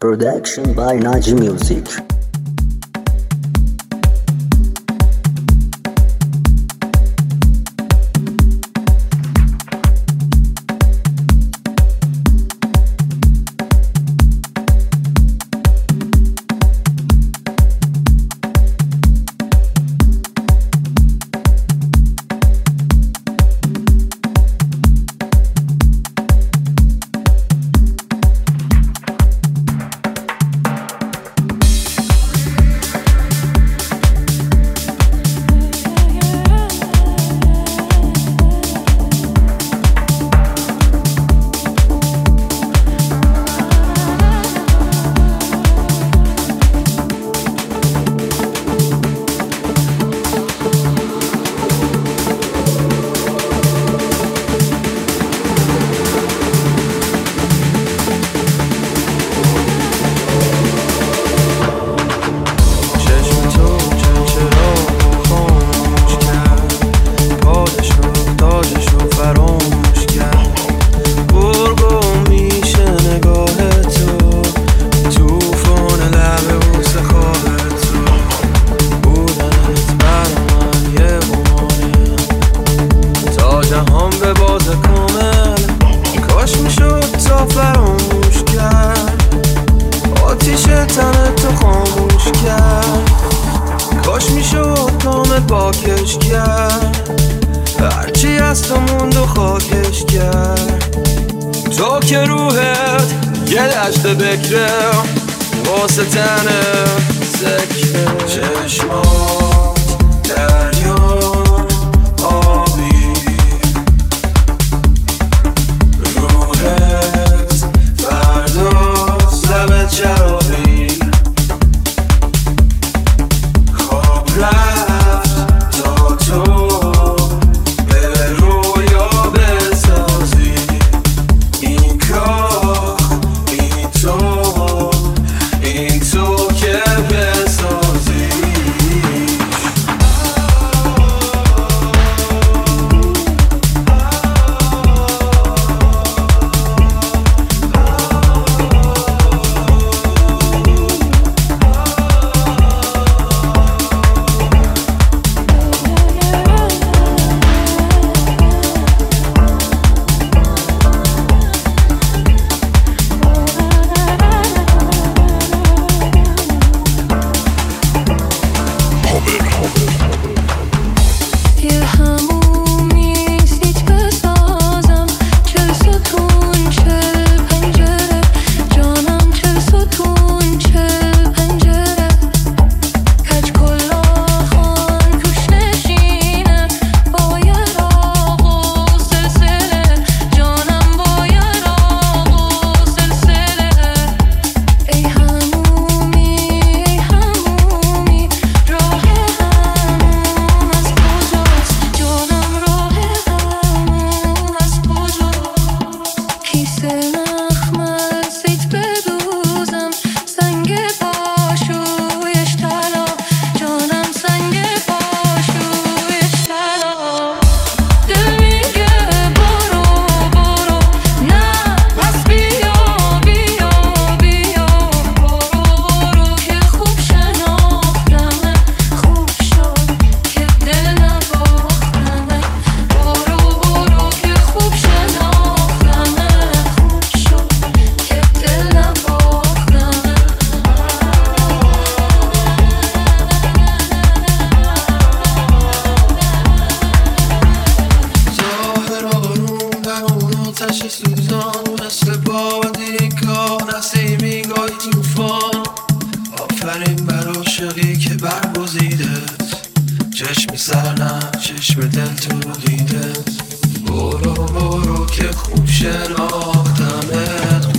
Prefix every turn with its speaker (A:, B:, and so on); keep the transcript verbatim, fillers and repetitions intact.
A: Production by Naji Music.
B: پاکش کرد، هرچی از تو موند و خاکش کرد. تو که روحت یه دشت بکره واسه تنه سکره. چشمات دریا آبی، روحت فرداست لبت شرابی. خواب رفت تا تو به رویا بسازی این کار، این تو، این تو که بسازی. آتش سوزان مثل بادی کار نسیمی گاهی توفان. آفرین بر عاشقی که برگزیدت، چشمی سرنم چشم دل تو دیدت. برو برو که خوب شناختمت.